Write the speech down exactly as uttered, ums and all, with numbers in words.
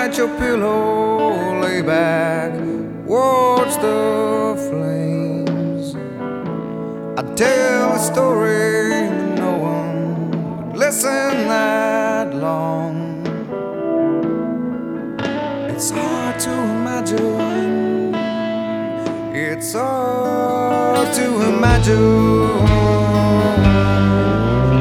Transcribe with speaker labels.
Speaker 1: at your pillow, lay back, watch the flames. I'd tell a story that no one would listen that long. It's hard to imagine, it's hard to imagine